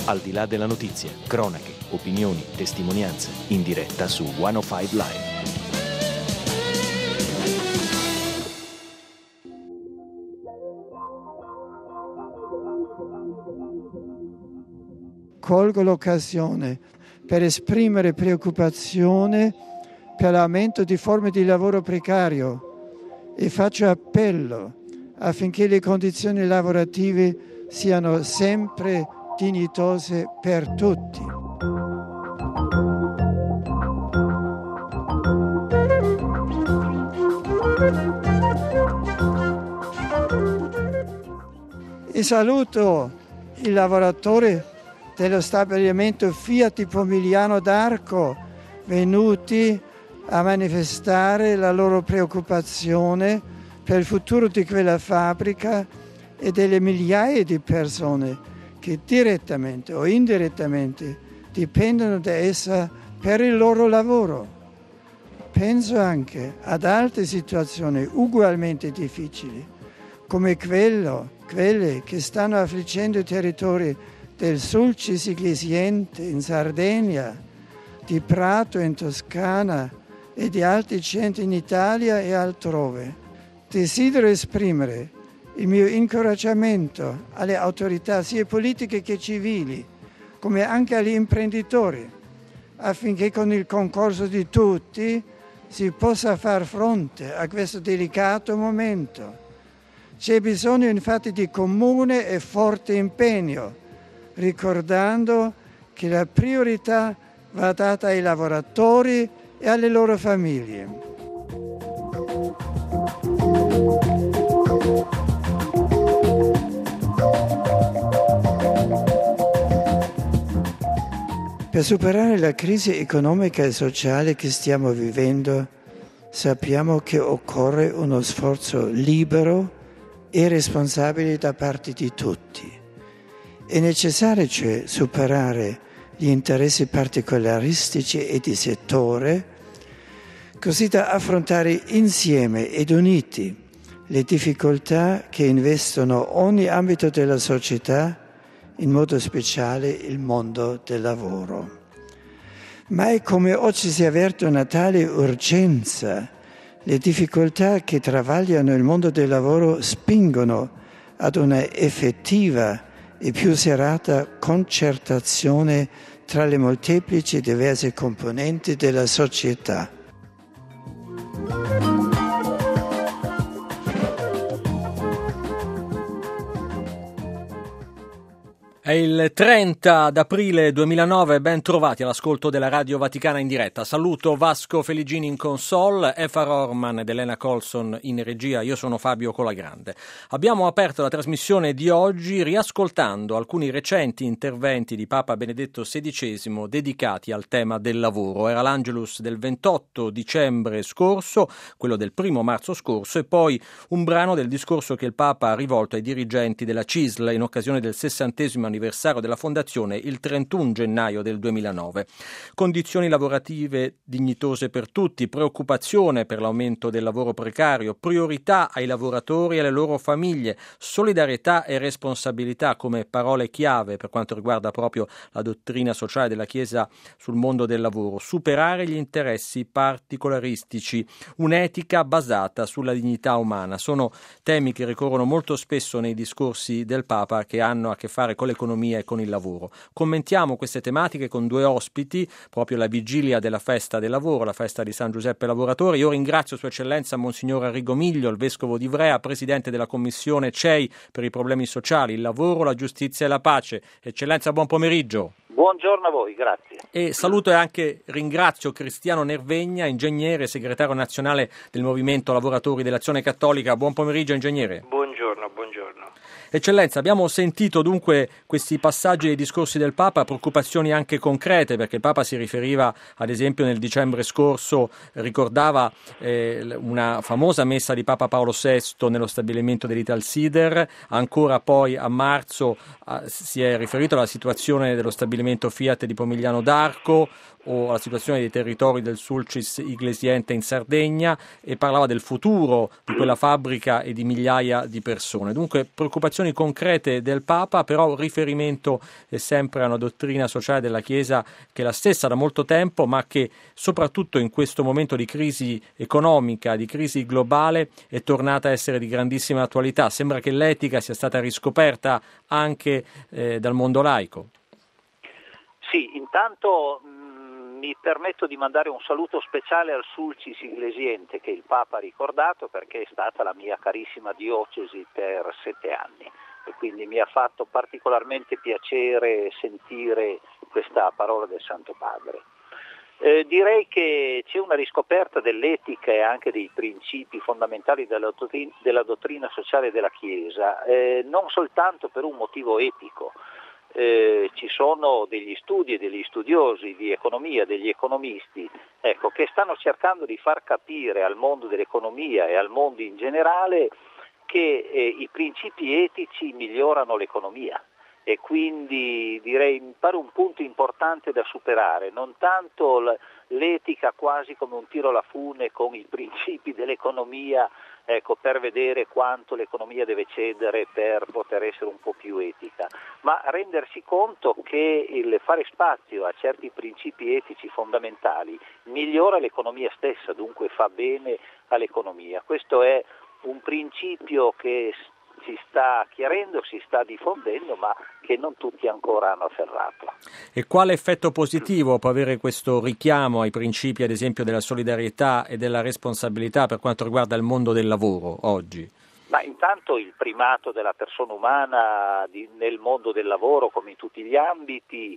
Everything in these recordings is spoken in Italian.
Al di là della notizia, cronache, opinioni, testimonianze, in diretta su 105 Live. Colgo l'occasione per esprimere preoccupazione per l'aumento di forme di lavoro precario e faccio appello affinché le condizioni lavorative siano sempre dignitose per tutti. E saluto i lavoratori dello stabilimento Fiat di Pomigliano d'Arco venuti a manifestare la loro preoccupazione per il futuro di quella fabbrica e delle migliaia di persone che direttamente o indirettamente dipendono da essa per il loro lavoro. Penso anche ad altre situazioni ugualmente difficili, come quelle che stanno affliggendo i territori del Sulcis Iglesiente in Sardegna, di Prato in Toscana e di altri centri in Italia e altrove. Desidero esprimere il mio incoraggiamento alle autorità sia politiche che civili, come anche agli imprenditori, affinché con il concorso di tutti si possa far fronte a questo delicato momento. C'è bisogno infatti di comune e forte impegno, ricordando che la priorità va data ai lavoratori e alle loro famiglie. Per superare la crisi economica e sociale che stiamo vivendo, sappiamo che occorre uno sforzo libero e responsabile da parte di tutti. È necessario cioè superare gli interessi particolaristici e di settore, così da affrontare insieme ed uniti le difficoltà che investono ogni ambito della società, in modo speciale il mondo del lavoro. Mai come oggi si avverte una tale urgenza, le difficoltà che travagliano il mondo del lavoro spingono ad una effettiva e più serrata concertazione tra le molteplici e diverse componenti della società. È il 30 d'aprile 2009, ben trovati all'ascolto della Radio Vaticana in diretta. Saluto Vasco Feligini in console, Efar Orman ed Elena Colson in regia, io sono Fabio Colagrande. Abbiamo aperto la trasmissione di oggi riascoltando alcuni recenti interventi di Papa Benedetto XVI dedicati al tema del lavoro. Era l'Angelus del 28 dicembre scorso, quello del 1 marzo scorso e poi un brano del discorso che il Papa ha rivolto ai dirigenti della CISL in occasione del 60° anniversario della fondazione il 31 gennaio del 2009. Condizioni lavorative dignitose per tutti, preoccupazione per l'aumento del lavoro precario, priorità ai lavoratori e alle loro famiglie, solidarietà e responsabilità come parole chiave per quanto riguarda proprio la dottrina sociale della Chiesa sul mondo del lavoro, superare gli interessi particolaristici, un'etica basata sulla dignità umana. Sono temi che ricorrono molto spesso nei discorsi del Papa che hanno a che fare con l'economia e con il lavoro. Commentiamo queste tematiche con due ospiti, proprio alla vigilia della festa del lavoro, la festa di San Giuseppe Lavoratore. Io ringrazio Sua Eccellenza Monsignor Arrigo Miglio, il Vescovo di Ivrea, Presidente della Commissione CEI per i problemi sociali, il lavoro, la giustizia e la pace. Eccellenza, buon pomeriggio. Buongiorno a voi, grazie. E saluto e anche ringrazio Cristiano Nervegna, ingegnere, segretario nazionale del Movimento Lavoratori dell'Azione Cattolica. Buon pomeriggio, ingegnere. Buongiorno. Eccellenza, abbiamo sentito dunque questi passaggi dei discorsi del Papa, preoccupazioni anche concrete, perché il Papa si riferiva, ad esempio nel dicembre scorso, ricordava una famosa messa di Papa Paolo VI nello stabilimento dell'Italsider, ancora poi a marzo si è riferito alla situazione dello stabilimento Fiat di Pomigliano d'Arco o alla situazione dei territori del Sulcis Iglesiente in Sardegna e parlava del futuro di quella fabbrica e di migliaia di persone. Dunque preoccupazioni preoccupazioni concrete del Papa, però riferimento è sempre a una dottrina sociale della Chiesa che è la stessa da molto tempo, ma che soprattutto in questo momento di crisi economica, di crisi globale, è tornata a essere di grandissima attualità. Sembra che l'etica sia stata riscoperta anche dal mondo laico. Sì, intanto mi permetto di mandare un saluto speciale al Sulcis Iglesiente, che il Papa ha ricordato, perché è stata la mia carissima diocesi per 7 anni e quindi mi ha fatto particolarmente piacere sentire questa parola del Santo Padre. Direi che c'è una riscoperta dell'etica e anche dei principi fondamentali della dottrina sociale della Chiesa, non soltanto per un motivo etico. Ci sono degli studi e degli studiosi di economia, degli economisti, che stanno cercando di far capire al mondo dell'economia e al mondo in generale che i principi etici migliorano l'economia. E quindi direi mi pare un punto importante da superare, non tanto l'etica quasi come un tiro alla fune con i principi dell'economia, per vedere quanto l'economia deve cedere per poter essere un po' più etica, ma rendersi conto che il fare spazio a certi principi etici fondamentali migliora l'economia stessa, dunque fa bene all'economia. Questo è un principio che si sta chiarendo, si sta diffondendo, ma che non tutti ancora hanno afferrato. E quale effetto positivo può avere questo richiamo ai principi, ad esempio, della solidarietà e della responsabilità per quanto riguarda il mondo del lavoro oggi? Ma intanto il primato della persona umana nel mondo del lavoro, come in tutti gli ambiti,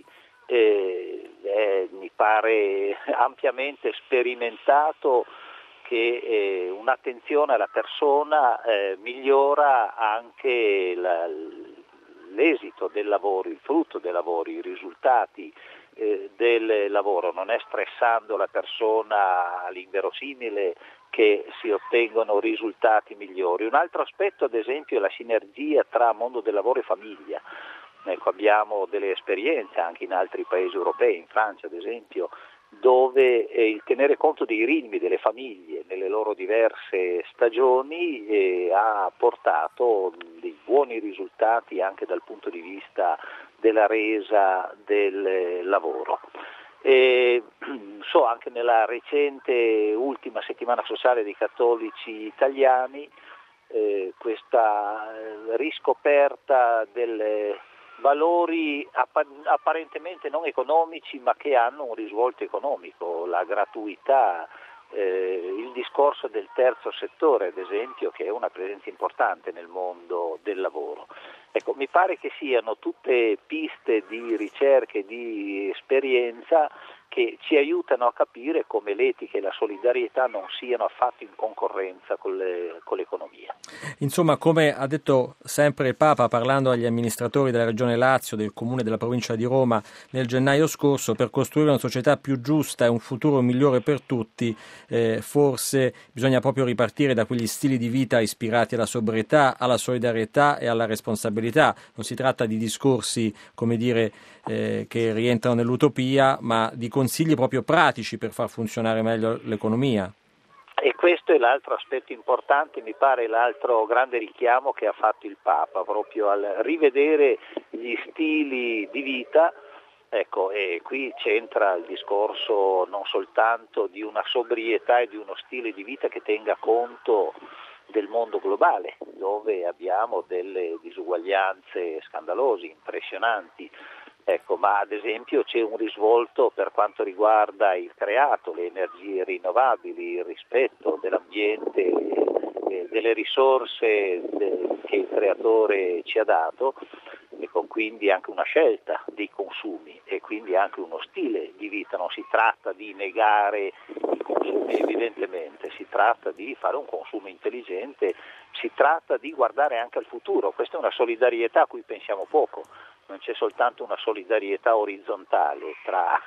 mi pare ampiamente sperimentato che un'attenzione alla persona migliora anche l'esito del lavoro, il frutto del lavoro, i risultati del lavoro. Non è stressando la persona all'inverosimile che si ottengono risultati migliori. Un altro aspetto, ad esempio, è la sinergia tra mondo del lavoro e famiglia. Abbiamo delle esperienze anche in altri paesi europei, in Francia ad esempio, dove il tenere conto dei ritmi delle famiglie nelle loro diverse stagioni ha portato dei buoni risultati anche dal punto di vista della resa del lavoro. Anche nella recente ultima settimana sociale dei cattolici italiani questa riscoperta del valori apparentemente non economici ma che hanno un risvolto economico, la gratuità, il discorso del terzo settore ad esempio, che è una presenza importante nel mondo del lavoro. Mi pare che siano tutte piste di ricerca e di esperienza che ci aiutano a capire come l'etica e la solidarietà non siano affatto in concorrenza con l'economia. Insomma, come ha detto sempre il Papa parlando agli amministratori della Regione Lazio, del Comune e della Provincia di Roma nel gennaio scorso, per costruire una società più giusta e un futuro migliore per tutti, forse bisogna proprio ripartire da quegli stili di vita ispirati alla sobrietà, alla solidarietà e alla responsabilità. Non si tratta di discorsi, come dire, che rientrano nell'utopia, ma di consigli proprio pratici per far funzionare meglio l'economia. E questo è l'altro aspetto importante, mi pare l'altro grande richiamo che ha fatto il Papa, proprio al rivedere gli stili di vita. E qui c'entra il discorso non soltanto di una sobrietà e di uno stile di vita che tenga conto del mondo globale, dove abbiamo delle disuguaglianze scandalose, impressionanti. Ma ad esempio c'è un risvolto per quanto riguarda il creato, le energie rinnovabili, il rispetto dell'ambiente, delle risorse che il creatore ci ha dato, quindi anche una scelta dei consumi e quindi anche uno stile di vita. Non si tratta di negare i consumi evidentemente, si tratta di fare un consumo intelligente, si tratta di guardare anche al futuro. Questa è una solidarietà a cui pensiamo poco. Non c'è soltanto una solidarietà orizzontale tra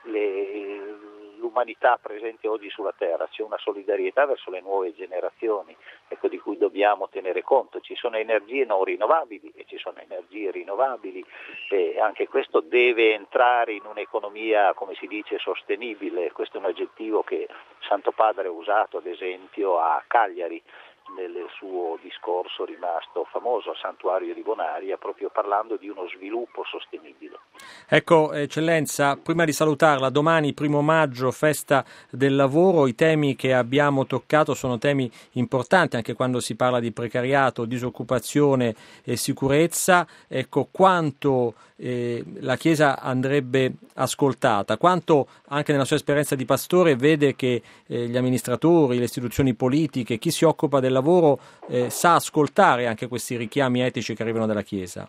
l'umanità presente oggi sulla Terra, c'è una solidarietà verso le nuove generazioni, di cui dobbiamo tenere conto. Ci sono energie non rinnovabili e ci sono energie rinnovabili, e anche questo deve entrare in un'economia, come si dice, sostenibile. Questo è un aggettivo che Santo Padre ha usato ad esempio a Cagliari, nel suo discorso rimasto famoso al Santuario di Bonaria, proprio parlando di uno sviluppo sostenibile. Ecco, Eccellenza, prima di salutarla, domani 1 maggio, festa del lavoro, i temi che abbiamo toccato sono temi importanti anche quando si parla di precariato, disoccupazione e sicurezza. Ecco, quanto la Chiesa andrebbe ascoltata, quanto anche nella sua esperienza di pastore vede che gli amministratori, le istituzioni politiche, chi si occupa del lavoro sa ascoltare anche questi richiami etici che arrivano dalla Chiesa?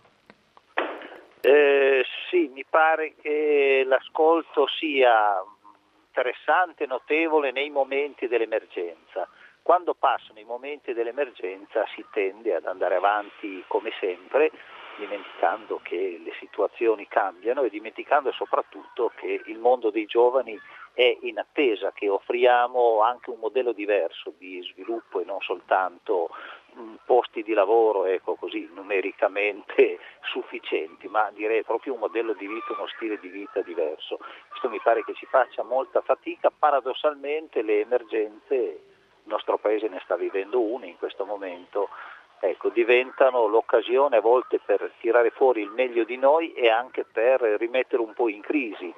Sì, mi pare che l'ascolto sia interessante, notevole nei momenti dell'emergenza. Quando passano i momenti dell'emergenza si tende ad andare avanti come sempre, dimenticando che le situazioni cambiano e dimenticando soprattutto che il mondo dei giovani è in attesa che offriamo anche un modello diverso di sviluppo e non soltanto posti di lavoro, ecco così, numericamente sufficienti, ma direi proprio un modello di vita, uno stile di vita diverso. Questo mi pare che ci faccia molta fatica. Paradossalmente le emergenze, il nostro Paese ne sta vivendo una in questo momento, ecco, diventano l'occasione a volte per tirare fuori il meglio di noi e anche per rimettere un po' in crisi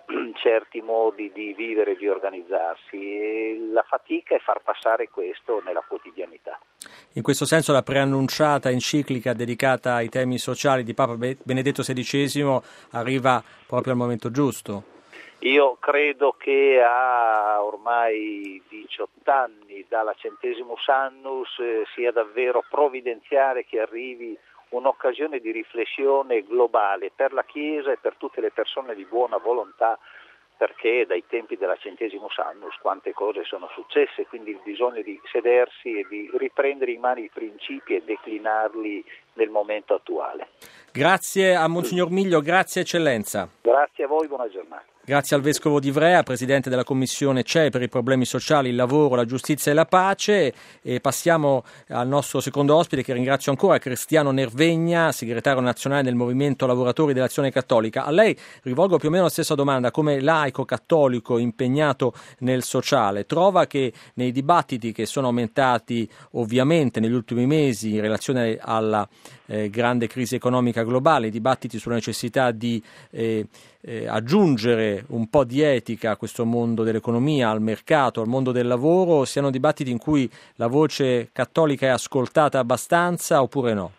certi modi di vivere e di organizzarsi, e la fatica è far passare questo nella quotidianità. In questo senso la preannunciata enciclica dedicata ai temi sociali di Papa Benedetto XVI arriva proprio al momento giusto. Io credo che a ormai 18 anni dalla Centesimus Annus sia davvero provvidenziale che arrivi un'occasione di riflessione globale per la Chiesa e per tutte le persone di buona volontà, perché dai tempi della Centesimus Annus quante cose sono successe, quindi il bisogno di sedersi e di riprendere in mano i principi e declinarli nel momento attuale. Grazie a Monsignor Miglio, grazie Eccellenza. Grazie a voi, buona giornata. Grazie al Vescovo di Ivrea, Presidente della Commissione CE per i problemi sociali, il lavoro, la giustizia e la pace. E passiamo al nostro secondo ospite, che ringrazio ancora, Cristiano Nervegna, segretario nazionale del Movimento Lavoratori dell'Azione Cattolica. A lei rivolgo più o meno la stessa domanda: come laico cattolico impegnato nel sociale, trova che nei dibattiti che sono aumentati ovviamente negli ultimi mesi in relazione alla grande crisi economica globale, i dibattiti sulla necessità di aggiungere un po' di etica a questo mondo dell'economia, al mercato, al mondo del lavoro, siano dibattiti in cui la voce cattolica è ascoltata abbastanza oppure no?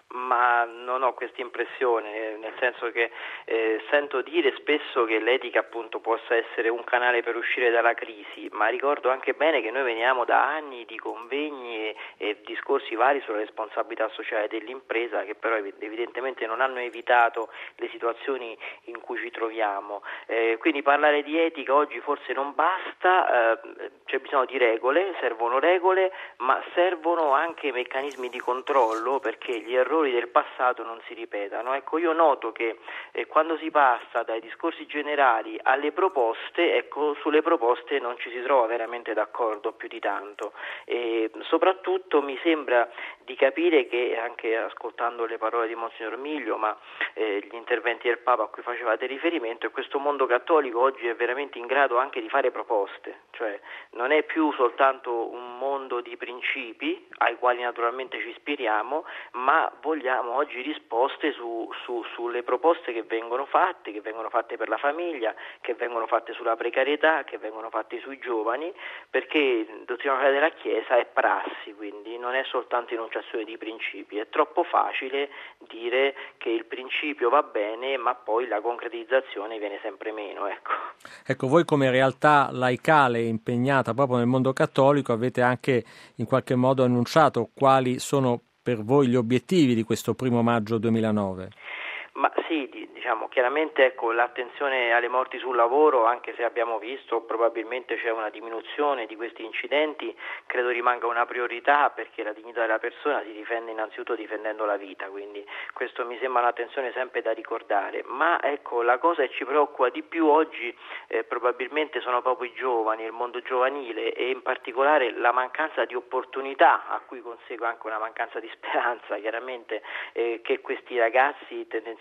Ma non ho questa impressione, nel senso che sento dire spesso che l'etica appunto possa essere un canale per uscire dalla crisi, ma ricordo anche bene che noi veniamo da anni di convegni e discorsi vari sulla responsabilità sociale dell'impresa, che però evidentemente non hanno evitato le situazioni in cui ci troviamo. Quindi parlare di etica oggi forse non basta, c'è bisogno di regole, servono regole, ma servono anche meccanismi di controllo perché gli errori del passato non si ripetano. Ecco, io noto che quando si passa dai discorsi generali alle proposte, ecco, sulle proposte non ci si trova veramente d'accordo più di tanto, e soprattutto mi sembra di capire che, anche ascoltando le parole di Monsignor Miglio, ma gli interventi del Papa a cui facevate riferimento, è questo mondo cattolico oggi è veramente in grado anche di fare proposte, cioè non è più soltanto un mondo di principi ai quali naturalmente ci ispiriamo, ma vogliamo oggi risposte sulle proposte che vengono fatte per la famiglia, che vengono fatte sulla precarietà, che vengono fatte sui giovani, perché dottrina sociale della Chiesa è prassi, quindi non è soltanto enunciazione di principi. È troppo facile dire che il principio va bene, ma poi la concretizzazione viene sempre meno. Ecco, voi come realtà laicale impegnata proprio nel mondo cattolico avete anche in qualche modo annunciato quali sono per voi gli obiettivi di questo 1 maggio 2009? Ma sì, diciamo chiaramente, ecco, l'attenzione alle morti sul lavoro, anche se abbiamo visto probabilmente c'è una diminuzione di questi incidenti, credo rimanga una priorità, perché la dignità della persona si difende innanzitutto difendendo la vita, quindi questo mi sembra un'attenzione sempre da ricordare. Ma ecco, la cosa che ci preoccupa di più oggi probabilmente sono proprio i giovani, il mondo giovanile, e in particolare la mancanza di opportunità, a cui consegue anche una mancanza di speranza chiaramente, che questi ragazzi tendenzialmente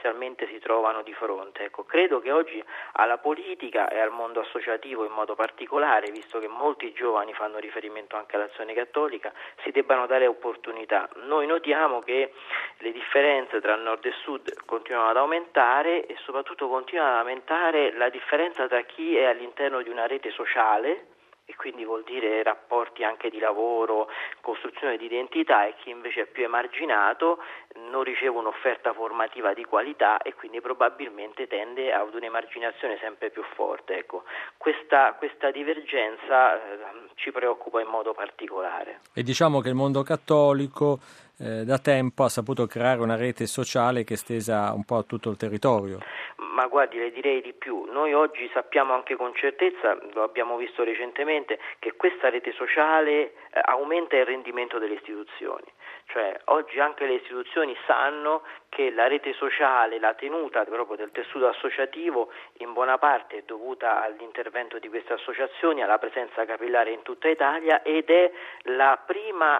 sostanzialmente si trovano di fronte. Ecco, credo che oggi alla politica e al mondo associativo in modo particolare, visto che molti giovani fanno riferimento anche all'Azione Cattolica, si debbano dare opportunità. Noi notiamo che le differenze tra nord e sud continuano ad aumentare e soprattutto continua ad aumentare la differenza tra chi è all'interno di una rete sociale, e quindi vuol dire rapporti anche di lavoro, costruzione di identità, e chi invece è più emarginato non riceve un'offerta formativa di qualità e quindi probabilmente tende ad un'emarginazione sempre più forte. Ecco, questa divergenza ci preoccupa in modo particolare. E diciamo che il mondo cattolico da tempo ha saputo creare una rete sociale che è estesa un po' a tutto il territorio. Ma guardi, le direi di più, noi oggi sappiamo anche con certezza, lo abbiamo visto recentemente, che questa rete sociale aumenta il rendimento delle istituzioni. Cioè oggi anche le istituzioni sanno che la rete sociale, la tenuta proprio del tessuto associativo in buona parte è dovuta all'intervento di queste associazioni, alla presenza capillare in tutta Italia, ed è la prima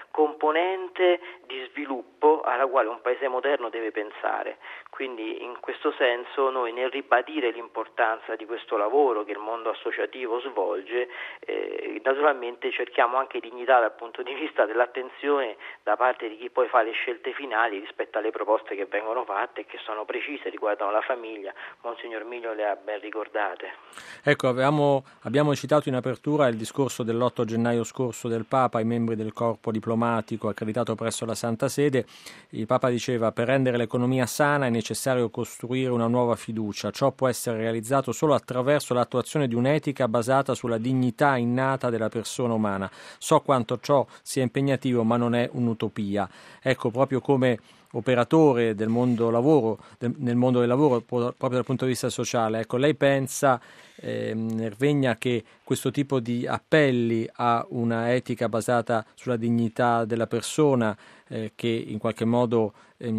componente di sviluppo alla quale un paese moderno deve pensare. Quindi in questo senso noi, nel ribadire l'importanza di questo lavoro che il mondo associativo svolge, naturalmente cerchiamo anche dignità dal punto di vista dell'attenzione da parte di chi poi fa le scelte finali rispetto alle proposte che vengono fatte e che sono precise, riguardano la famiglia. Monsignor Miglio le ha ben ricordate. Ecco, abbiamo citato in apertura il discorso dell'8 gennaio scorso del Papa ai membri del corpo diplomatico accreditato presso la Santa Sede. Il Papa diceva: per rendere l'economia sana è necessario costruire una nuova fiducia. Ciò può essere realizzato solo attraverso l'attuazione di un'etica basata sulla dignità innata della persona umana. So quanto ciò sia impegnativo, ma non è un'utopia. Ecco, proprio come operatore del mondo lavoro, nel mondo del lavoro, proprio dal punto di vista sociale, ecco, lei pensa, Nervegna, che questo tipo di appelli a una etica basata sulla dignità della persona, che in qualche modo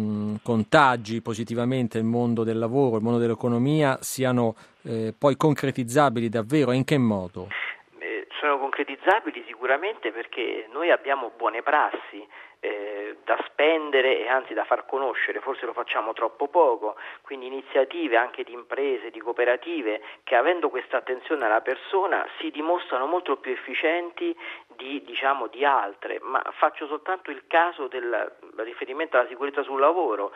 contagi positivamente il mondo del lavoro, il mondo dell'economia, siano poi concretizzabili davvero, e in che modo? Sono concretizzabili sicuramente perché noi abbiamo buone prassi da spendere e anzi da far conoscere, forse lo facciamo troppo poco, quindi iniziative anche di imprese, di cooperative che, avendo questa attenzione alla persona, si dimostrano molto più efficienti di altre. Ma faccio soltanto il caso del riferimento alla sicurezza sul lavoro.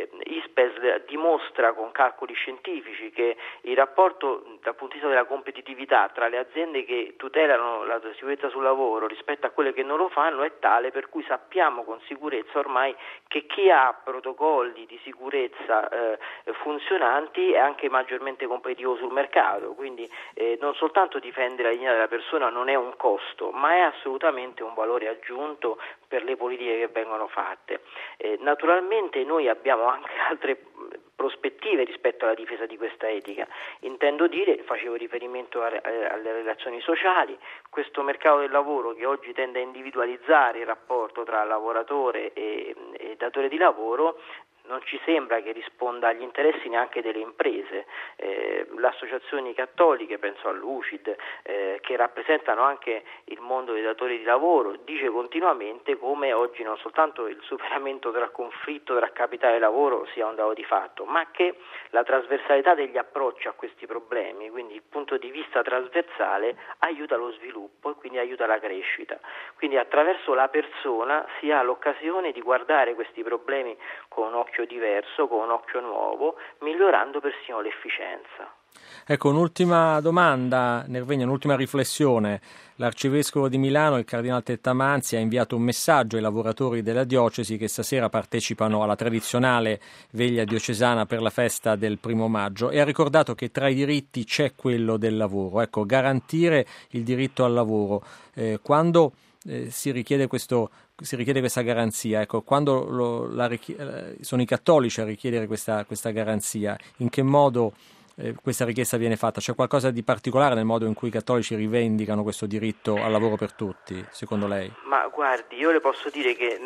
ISPESL dimostra con calcoli scientifici che il rapporto dal punto di vista della competitività tra le aziende che tutelano la sicurezza sul lavoro rispetto a quelle che non lo fanno è tale per cui sappiamo con sicurezza ormai che chi ha protocolli di sicurezza funzionanti è anche maggiormente competitivo sul mercato. Quindi non soltanto difendere la dignità della persona non è un costo, ma è assolutamente un valore aggiunto per le politiche che vengono fatte. Naturalmente noi abbiamo anche altre prospettive rispetto alla difesa di questa etica. Intendo dire, facevo riferimento alle relazioni sociali, questo mercato del lavoro che oggi tende a individualizzare il rapporto tra lavoratore e datore di lavoro non ci sembra che risponda agli interessi neanche delle imprese. Le associazioni cattoliche, penso all'UCID, che rappresentano anche il mondo dei datori di lavoro, dice continuamente come oggi non soltanto il superamento del conflitto tra capitale e lavoro sia un dato di fatto, ma che la trasversalità degli approcci a questi problemi, quindi il punto di vista trasversale, aiuta lo sviluppo e quindi aiuta la crescita. Quindi attraverso la persona si ha l'occasione di guardare questi problemi con un occhio diverso, con un occhio nuovo, migliorando persino l'efficienza. Ecco, un'ultima domanda, Nervegna, un'ultima riflessione. L'arcivescovo di Milano, il cardinale Tettamanzi, ha inviato un messaggio ai lavoratori della diocesi che stasera partecipano alla tradizionale veglia diocesana per la festa del 1° maggio e ha ricordato che tra i diritti c'è quello del lavoro. Ecco, garantire il diritto al lavoro. Quando si richiede questa garanzia, ecco, quando sono i cattolici a richiedere questa garanzia, in che modo questa richiesta viene fatta? C'è qualcosa di particolare nel modo in cui i cattolici rivendicano questo diritto al lavoro per tutti, secondo lei? Ma guardi, io le posso dire che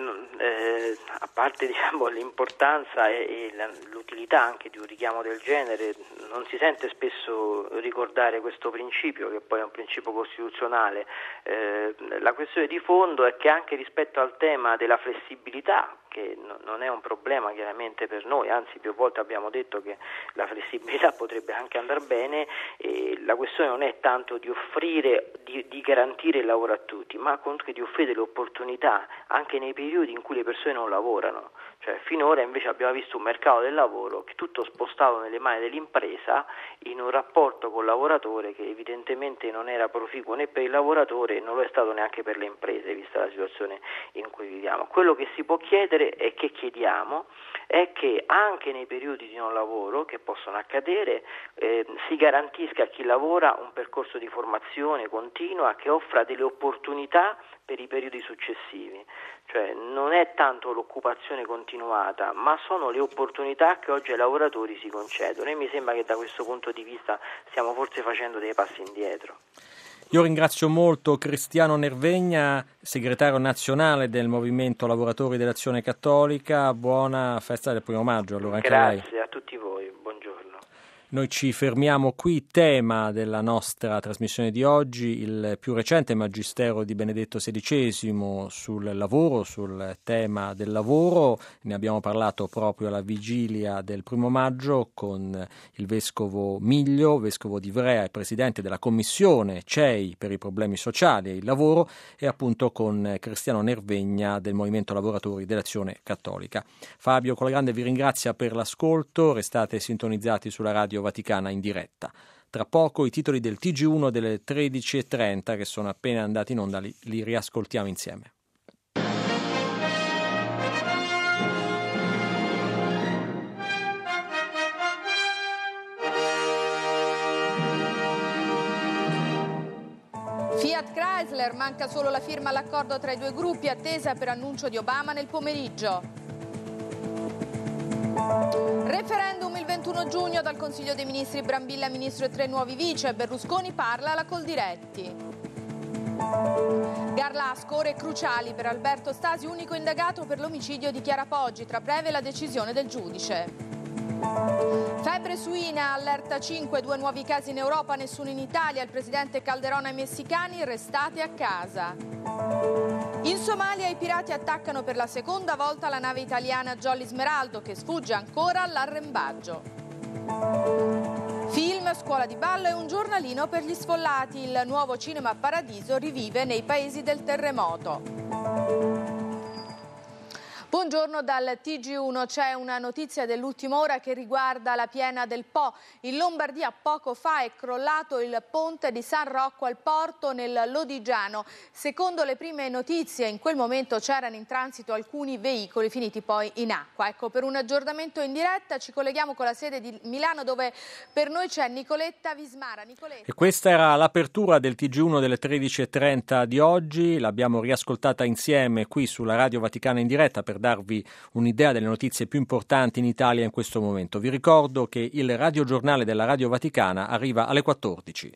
a parte l'importanza e l'utilità anche di un richiamo del genere, non si sente spesso ricordare questo principio, che poi è un principio costituzionale. La questione di fondo è che anche rispetto al tema della flessibilità, che non è un problema chiaramente per noi, anzi più volte abbiamo detto che la flessibilità potrebbe anche andare bene, e la questione non è tanto di offrire, di garantire il lavoro a tutti, ma comunque di offrire le opportunità anche nei periodi in cui le persone non lavorano. Cioè, finora invece abbiamo visto un mercato del lavoro che tutto spostato nelle mani dell'impresa, in un rapporto col lavoratore che evidentemente non era proficuo né per il lavoratore e non lo è stato neanche per le imprese, vista la situazione in cui viviamo. Quello che si può chiedere e che chiediamo è che anche nei periodi di non lavoro che possono accadere si garantisca a chi lavora un percorso di formazione continua che offra delle opportunità per i periodi successivi. Cioè non è tanto l'occupazione continuata, ma sono le opportunità che oggi ai lavoratori si concedono, e mi sembra che da questo punto di vista stiamo forse facendo dei passi indietro. Io ringrazio molto Cristiano Nervegna, segretario nazionale del Movimento Lavoratori dell'Azione Cattolica. Buona festa del 1 maggio allora anche a lei. Grazie a tutti voi, buongiorno. Noi ci fermiamo qui, tema della nostra trasmissione di oggi, il più recente Magistero di Benedetto XVI sul lavoro, sul tema del lavoro. Ne abbiamo parlato proprio alla vigilia del 1 maggio con il Vescovo Miglio, Vescovo di Ivrea e Presidente della Commissione CEI per i problemi sociali e il lavoro, e appunto con Cristiano Nervegna del Movimento Lavoratori dell'Azione Cattolica. Fabio Colagrande vi ringrazia per l'ascolto, restate sintonizzati sulla Radio Vaticana in diretta. Tra poco i titoli del TG1 delle 13:30 che sono appena andati in onda, li riascoltiamo insieme. Fiat Chrysler, manca solo la firma all'accordo tra i due gruppi, attesa per annuncio di Obama nel pomeriggio. Referendum il 21 giugno, dal Consiglio dei Ministri Brambilla ministro e 3 nuovi vice, Berlusconi parla alla Coldiretti. Garlasco, ore cruciali per Alberto Stasi, unico indagato per l'omicidio di Chiara Poggi, tra breve la decisione del giudice. Febbre suina, allerta 5, 2 nuovi casi in Europa, nessuno in Italia, il presidente Calderón ai messicani, restate a casa. In Somalia i pirati attaccano per la seconda volta la nave italiana Jolly Smeraldo, che sfugge ancora all'arrembaggio. Film, scuola di ballo e un giornalino per gli sfollati, il nuovo Cinema Paradiso rivive nei paesi del terremoto. Buongiorno dal TG1, c'è una notizia dell'ultima ora che riguarda la piena del Po. In Lombardia poco fa è crollato il ponte di San Rocco al Porto nel Lodigiano. Secondo le prime notizie in quel momento c'erano in transito alcuni veicoli finiti poi in acqua. Ecco, per un aggiornamento in diretta ci colleghiamo con la sede di Milano dove per noi c'è Nicoletta Vismara. Nicoletta. E questa era l'apertura del TG1 delle 13:30 di oggi, l'abbiamo riascoltata insieme qui sulla Radio Vaticana in diretta per darvi un'idea delle notizie più importanti in Italia in questo momento. Vi ricordo che il radiogiornale della Radio Vaticana arriva alle 14.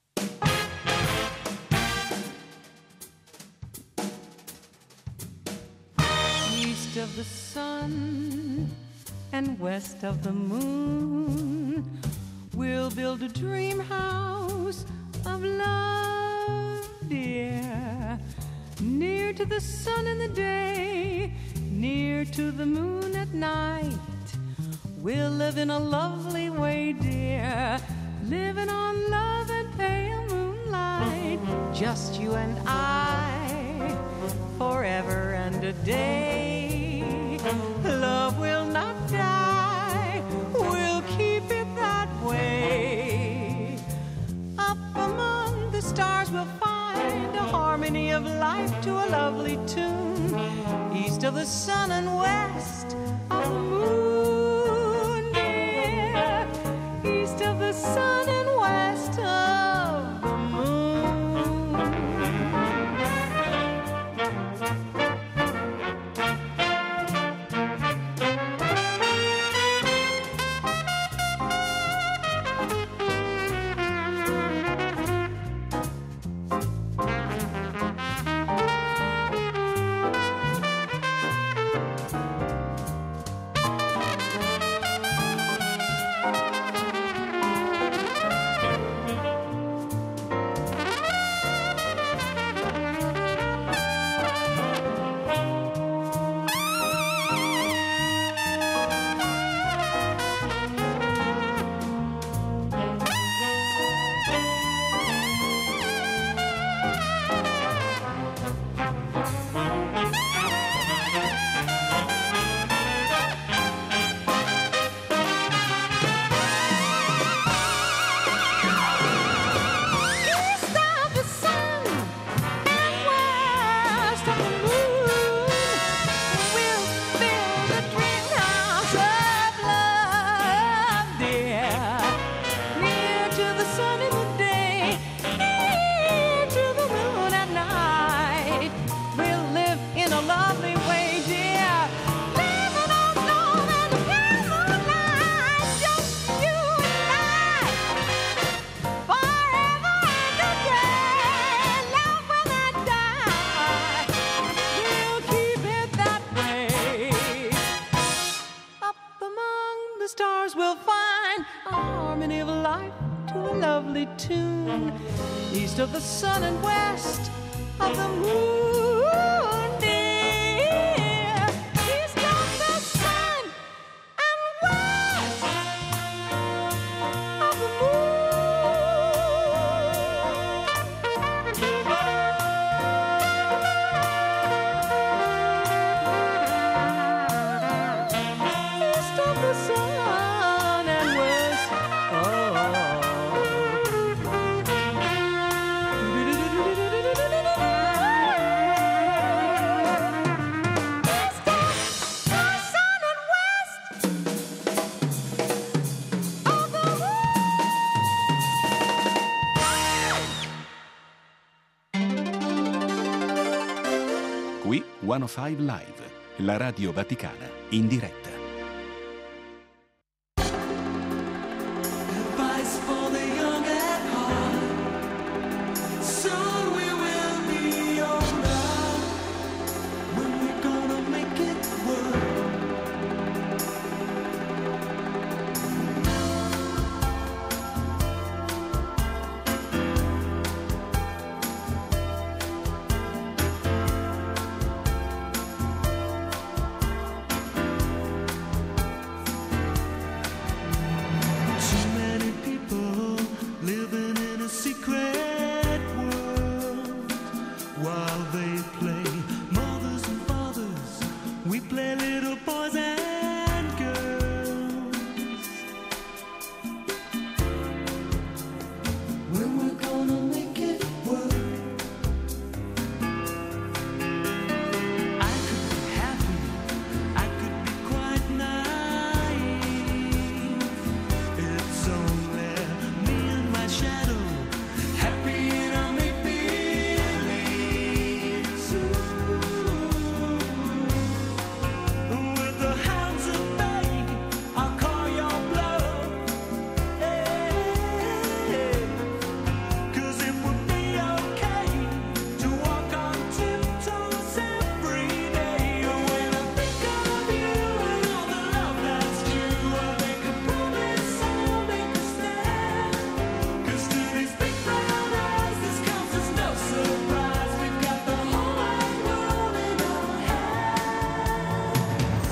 East of the sun and west of the moon, we'll build a dream house of love, dear, near to the sun in the day, near to the moon at night. We'll live in a lovely way, dear, living on love and pale moonlight. Just you and I, forever and a day. Love will not die, we'll keep it that way. Up among the stars we'll find a harmony of life to a lovely tune. East of the sun and west of the moon, dear. East of the sun and west of the moon. a harmony of life to a lovely tune. East of the sun and west of the moon, dear. East of the sun and west of the moon. East of the sun and west. Qui 105 Live, la Radio Vaticana, in diretta. Advice for the young at heart. Soon we will be older. When we're gonna make it work. Too many people living in a secret world. While they play mothers and fathers, we play little boys and girls. When we're gonna make it work. I could be happy, I could be quite naive. It's only me and my shadow, happy in a make-believe. With the hounds at bay, I'll call your bluff. Hey, 'cause it would be okay to walk on tiptoes every day. When I think of you and all the love that's due, I make a promise I'll make a stand. 'Cause to these big brown eyes, this comes as no surprise. We've got the whole wide world in our hands.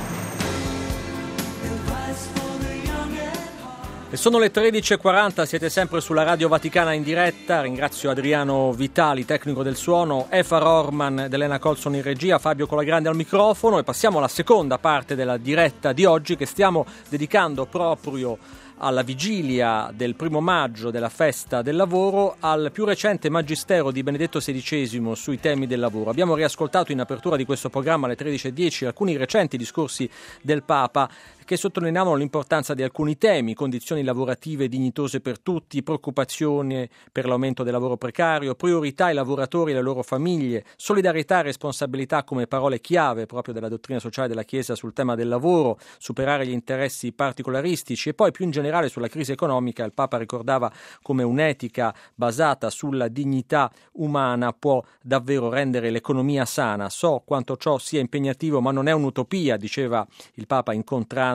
Advice for the young at heart. E sono le 13.40, siete sempre sulla Radio Vaticana in diretta. Ringrazio Adriano Vitali, tecnico del suono, Efar Orman ed Elena Colson in regia, Fabio Colagrande al microfono, e passiamo alla seconda parte della diretta di oggi, che stiamo dedicando proprio alla vigilia del 1 maggio della festa del lavoro, al più recente magistero di Benedetto XVI sui temi del lavoro. Abbiamo riascoltato in apertura di questo programma alle 13.10 alcuni recenti discorsi del Papa che sottolineavano l'importanza di alcuni temi: condizioni lavorative dignitose per tutti, preoccupazione per l'aumento del lavoro precario, priorità ai lavoratori e alle loro famiglie, solidarietà e responsabilità come parole chiave proprio della dottrina sociale della Chiesa sul tema del lavoro, superare gli interessi particolaristici, e poi più in generale sulla crisi economica. Il Papa ricordava come un'etica basata sulla dignità umana può davvero rendere l'economia sana. So quanto ciò sia impegnativo, ma non è un'utopia, diceva il Papa incontrando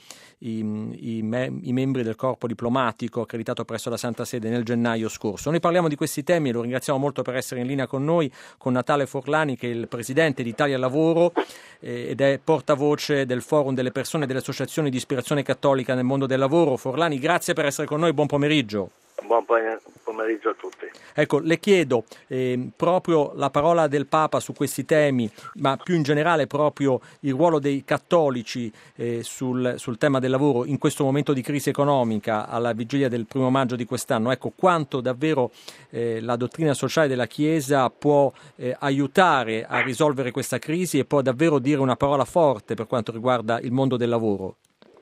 i membri del corpo diplomatico accreditato presso la Santa Sede nel gennaio scorso. Noi parliamo di questi temi e lo ringraziamo molto per essere in linea con noi, con Natale Forlani, che è il presidente di Italia Lavoro ed è portavoce del Forum delle persone e delle associazioni di ispirazione cattolica nel mondo del lavoro. Forlani, grazie per essere con noi, buon pomeriggio. Buon pomeriggio a tutti. Ecco, le chiedo proprio la parola del Papa su questi temi, ma più in generale proprio il ruolo dei cattolici sul tema del lavoro in questo momento di crisi economica, alla vigilia del 1 maggio di quest'anno. Ecco, quanto davvero la dottrina sociale della Chiesa può aiutare a risolvere questa crisi e può davvero dire una parola forte per quanto riguarda il mondo del lavoro.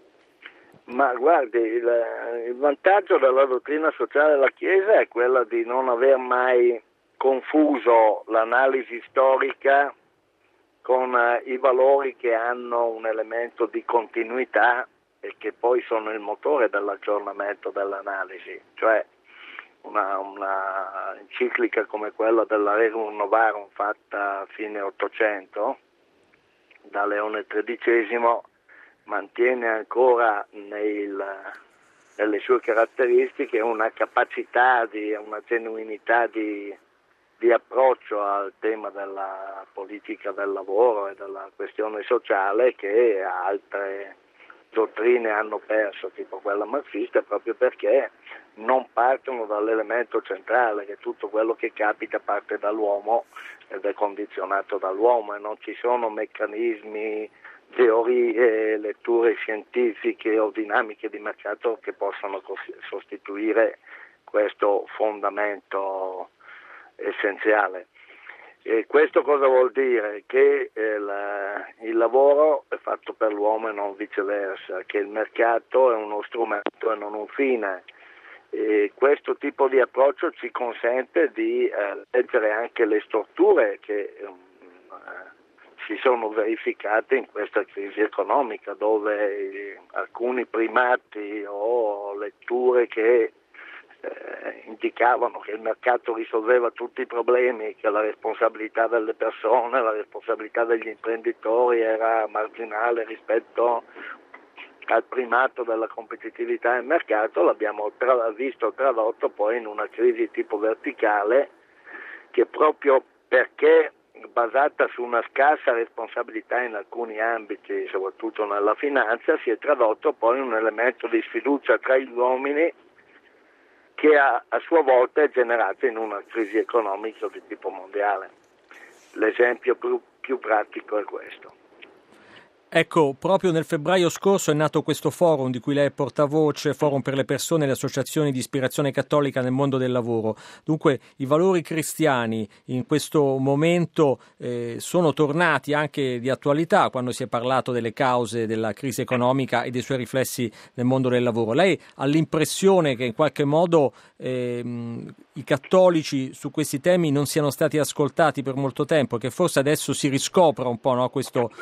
Ma guardi, il vantaggio della dottrina sociale della Chiesa è quella di non aver mai confuso l'analisi storica con i valori che hanno un elemento di continuità e che poi sono il motore dell'aggiornamento dell'analisi. Cioè una enciclica come quella della Rerum Novarum fatta a fine Ottocento da Leone XIII mantiene ancora nelle sue caratteristiche una capacità, una genuinità di approccio al tema della politica del lavoro e della questione sociale che altre dottrine hanno perso, tipo quella marxista, proprio perché non partono dall'elemento centrale, che tutto quello che capita parte dall'uomo ed è condizionato dall'uomo, e non ci sono meccanismi, teorie, letture scientifiche o dinamiche di mercato che possano sostituire questo fondamento essenziale. E questo cosa vuol dire? Che il lavoro è fatto per l'uomo e non viceversa, che il mercato è uno strumento e non un fine. E questo tipo di approccio ci consente di leggere anche le storture che si sono verificate in questa crisi economica, dove alcuni primati o letture che indicavano che il mercato risolveva tutti i problemi, che la responsabilità delle persone, la responsabilità degli imprenditori era marginale rispetto al primato della competitività del mercato, l'abbiamo visto tradotto poi in una crisi tipo verticale, che proprio perché basata su una scarsa responsabilità in alcuni ambiti, soprattutto nella finanza, si è tradotto poi in un elemento di sfiducia tra gli uomini che a sua volta è generato in una crisi economica di tipo mondiale. L'esempio più pratico è questo. Ecco, proprio nel febbraio scorso è nato questo forum di cui lei è portavoce, Forum per le persone e le associazioni di ispirazione cattolica nel mondo del lavoro. Dunque i valori cristiani in questo momento sono tornati anche di attualità quando si è parlato delle cause della crisi economica e dei suoi riflessi nel mondo del lavoro. Lei ha l'impressione che in qualche modo i cattolici su questi temi non siano stati ascoltati per molto tempo, che forse adesso si riscopra un po', no, questo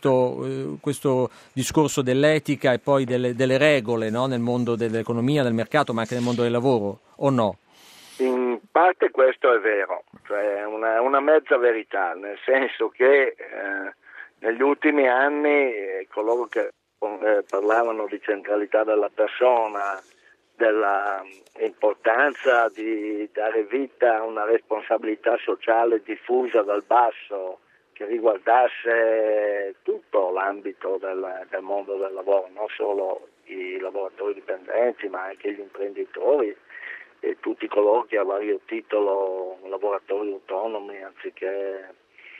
discorso dell'etica e poi delle regole, no, nel mondo dell'economia, del mercato, ma anche nel mondo del lavoro, o no? In parte questo è vero, cioè una mezza verità, nel senso che negli ultimi anni coloro che parlavano di centralità della persona, della importanza di dare vita a una responsabilità sociale diffusa dal basso, che riguardasse tutto l'ambito del mondo del lavoro, non solo i lavoratori dipendenti, ma anche gli imprenditori e tutti coloro che a vario titolo, lavoratori autonomi, anziché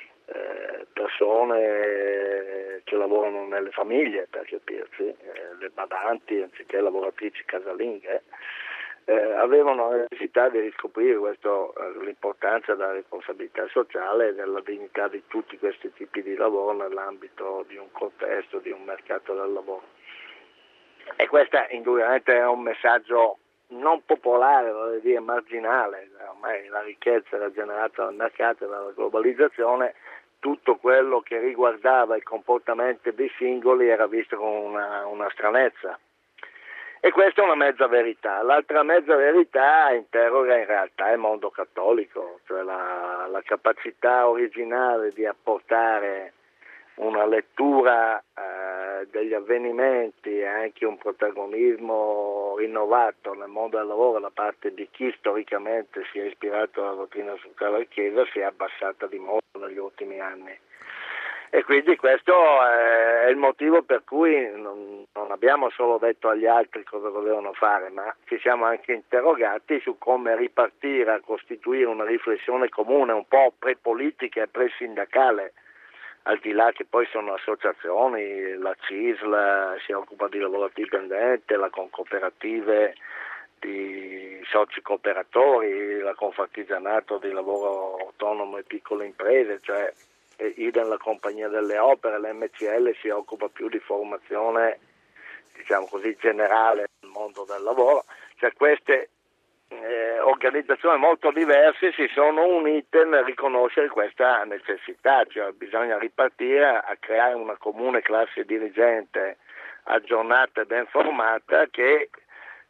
persone che lavorano nelle famiglie, per capirci, le badanti anziché lavoratrici casalinghe, avevano la necessità di riscoprire l'importanza della responsabilità sociale e della dignità di tutti questi tipi di lavoro nell'ambito di un contesto, di un mercato del lavoro. E questo indubbiamente è un messaggio non popolare, vorrei dire marginale. Ormai la ricchezza era generata dal mercato e dalla globalizzazione, tutto quello che riguardava il comportamento dei singoli era visto con una stranezza. E questa è una mezza verità. L'altra mezza verità interroga in realtà il mondo cattolico, cioè la capacità originale di apportare una lettura degli avvenimenti e anche un protagonismo rinnovato nel mondo del lavoro da parte di chi storicamente si è ispirato alla dottrina sociale della Chiesa si è abbassata di molto negli ultimi anni. E quindi questo è il motivo per cui non abbiamo solo detto agli altri cosa dovevano fare, ma ci siamo anche interrogati su come ripartire a costituire una riflessione comune, un po' pre-politica e pre-sindacale, al di là che poi sono associazioni, la CISL si occupa di lavoro dipendente, la Concooperative di soci cooperatori, la Confartigianato di lavoro autonomo e piccole imprese, cioè idem la Compagnia delle Opere, l'MCL si occupa più di formazione, diciamo così, generale nel mondo del lavoro, cioè queste organizzazioni molto diverse si sono unite nel riconoscere questa necessità, cioè bisogna ripartire a creare una comune classe dirigente aggiornata e ben formata che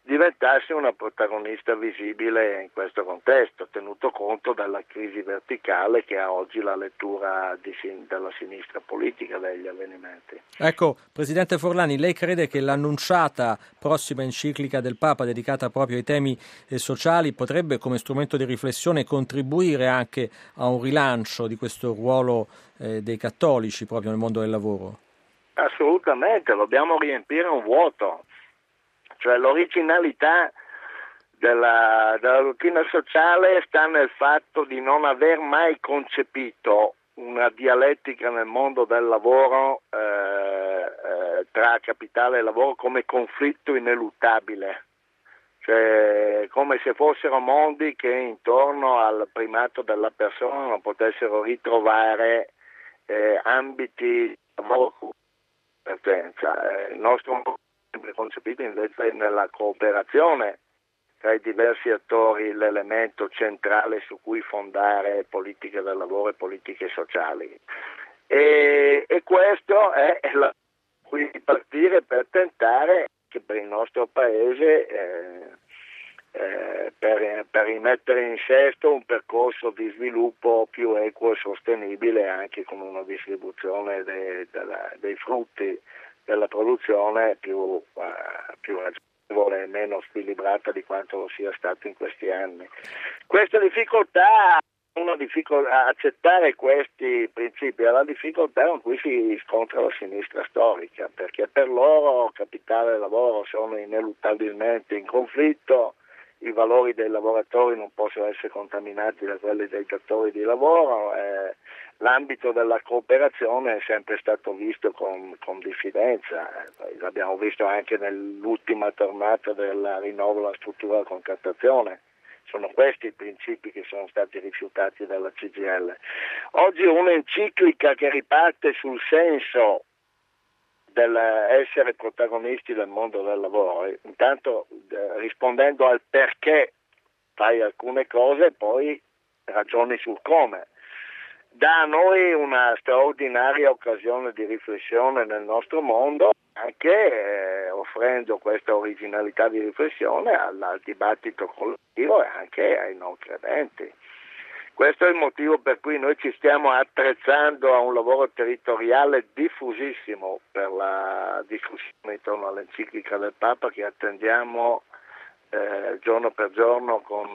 diventasse una protagonista visibile in questo contesto, tenuto conto della crisi verticale che ha oggi la lettura della sinistra politica degli avvenimenti. Ecco, Presidente Forlani, lei crede che l'annunciata prossima enciclica del Papa dedicata proprio ai temi sociali potrebbe, come strumento di riflessione, contribuire anche a un rilancio di questo ruolo dei cattolici proprio nel mondo del lavoro? Assolutamente, dobbiamo riempire un vuoto. Cioè l'originalità della dottrina sociale sta nel fatto di non aver mai concepito una dialettica nel mondo del lavoro tra capitale e lavoro come conflitto ineluttabile, cioè come se fossero mondi che intorno al primato della persona non potessero ritrovare ambiti di lavoro con competenza. Il nostro mondo sempre concepito invece nella cooperazione tra i diversi attori, l'elemento centrale su cui fondare politiche del lavoro e politiche sociali. E questo è la cui partire per tentare che per il nostro paese per rimettere in sesto un percorso di sviluppo più equo e sostenibile, anche con una distribuzione dei frutti della produzione più ragionevole e meno squilibrata di quanto lo sia stato in questi anni. Questa difficoltà a accettare questi principi è la difficoltà con cui si scontra la sinistra storica, perché per loro capitale e lavoro sono ineluttabilmente in conflitto, i valori dei lavoratori non possono essere contaminati da quelli dei datori di lavoro, l'ambito della cooperazione è sempre stato visto con diffidenza, l'abbiamo visto anche nell'ultima tornata del rinnovo della struttura della contrattazione. Sono questi i principi che sono stati rifiutati dalla CGIL. Oggi un'enciclica che riparte sul senso dell'essere protagonisti del mondo del lavoro, intanto rispondendo al perché fai alcune cose, poi ragioni sul come. Dà a noi una straordinaria occasione di riflessione nel nostro mondo, anche offrendo questa originalità di riflessione al dibattito collettivo e anche ai non credenti. Questo è il motivo per cui noi ci stiamo attrezzando a un lavoro territoriale diffusissimo per la discussione intorno all'enciclica del Papa, che attendiamo giorno per giorno con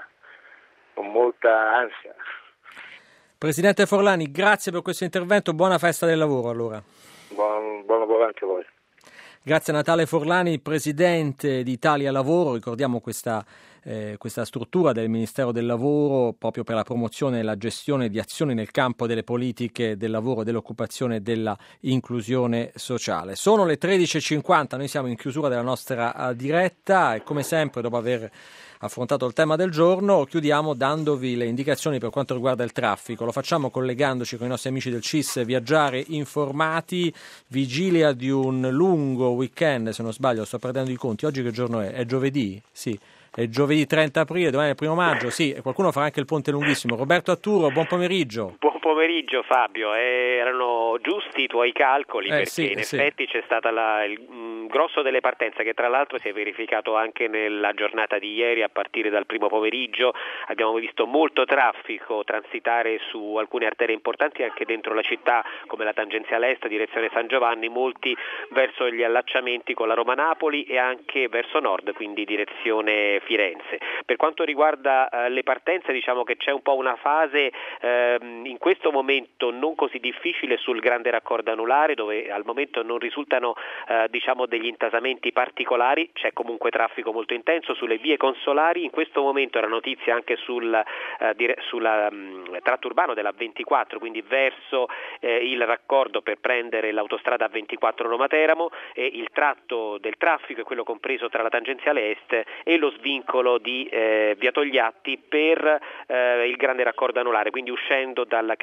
molta ansia. Presidente Forlani, grazie per questo intervento, buona festa del lavoro allora. Buon lavoro anche a voi. Grazie a Natale Forlani, Presidente di Italia Lavoro. Ricordiamo questa struttura del Ministero del Lavoro proprio per la promozione e la gestione di azioni nel campo delle politiche del lavoro, dell'occupazione e della inclusione sociale. Sono le 13.50, noi siamo in chiusura della nostra diretta e come sempre dopo aver affrontato il tema del giorno chiudiamo dandovi le indicazioni per quanto riguarda il traffico. Lo facciamo collegandoci con i nostri amici del CIS Viaggiare Informati, vigilia di un lungo weekend, se non sbaglio sto perdendo i conti. Oggi che giorno è? È giovedì? Sì. È giovedì 30 aprile, domani è il 1 maggio, sì, e qualcuno farà anche il ponte lunghissimo. Roberto Atturo, buon pomeriggio. Buon pomeriggio Fabio, erano giusti i tuoi calcoli perché sì, in effetti c'è stato il grosso delle partenze che tra l'altro si è verificato anche nella giornata di ieri a partire dal primo pomeriggio. Abbiamo visto molto traffico transitare su alcune arterie importanti anche dentro la città come la tangenziale est direzione San Giovanni, molti verso gli allacciamenti con la Roma-Napoli e anche verso nord, quindi direzione Firenze. Per quanto riguarda le partenze, diciamo che c'è un po' una fase in questo momento non così difficile sul grande raccordo anulare, dove al momento non risultano degli intasamenti particolari, c'è comunque traffico molto intenso sulle vie consolari. In questo momento era notizia anche sulla tratto urbano della 24, quindi verso il raccordo per prendere l'autostrada A24 Roma-Teramo, e il tratto del traffico è quello compreso tra la tangenziale est e lo svincolo di Via Togliatti per il grande raccordo anulare, quindi uscendo dalla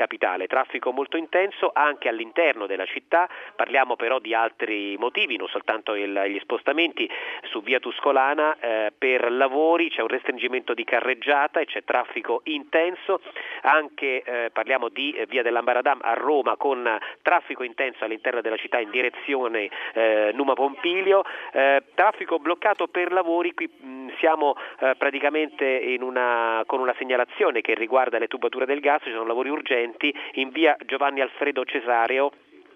capitale, traffico molto intenso anche all'interno della città, parliamo però di altri motivi, non soltanto gli spostamenti su via Tuscolana per lavori, c'è un restringimento di carreggiata e c'è traffico intenso, anche parliamo di via dell'Ambaradam a Roma con traffico intenso all'interno della città in direzione Numa Pompilio, traffico bloccato per lavori, qui siamo praticamente con una segnalazione che riguarda le tubature del gas, ci sono lavori urgenti in via Giovanni Alfredo Cesareo,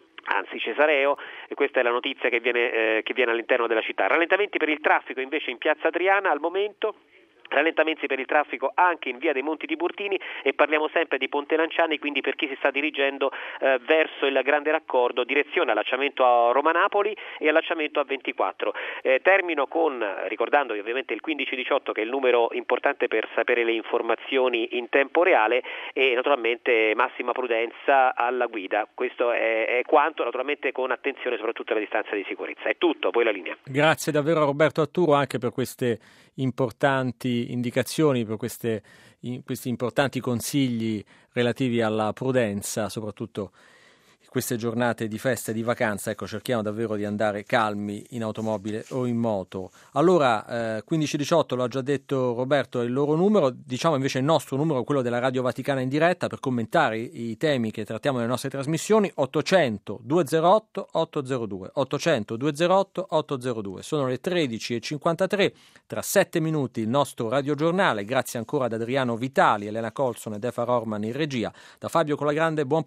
e questa è la notizia che viene all'interno della città. Rallentamenti per il traffico invece in piazza Adriana al momento. Rallentamenti per il traffico anche in via dei Monti Tiburtini e parliamo sempre di Ponte Lanciani, quindi per chi si sta dirigendo verso il Grande Raccordo, direzione allacciamento a Roma-Napoli e allacciamento a 24. Termino ricordandovi ovviamente il 1518 che è il numero importante per sapere le informazioni in tempo reale e naturalmente massima prudenza alla guida. Questo è quanto, naturalmente con attenzione soprattutto alla distanza di sicurezza. È tutto, poi la linea. Grazie davvero a Roberto Atturo anche per queste importanti indicazioni, per questi importanti consigli relativi alla prudenza, soprattutto in queste giornate di festa e di vacanza. Ecco, cerchiamo davvero di andare calmi in automobile o in moto. Allora, 1518, lo ha già detto Roberto, è il loro numero, diciamo invece il nostro numero, quello della Radio Vaticana in diretta, per commentare i temi che trattiamo nelle nostre trasmissioni, 800 208 802, 800 208 802. Sono le 13:53, tra 7 minuti il nostro radiogiornale, grazie ancora ad Adriano Vitali, Elena Colson ed Effa Rorman in regia. Da Fabio Colagrande, buon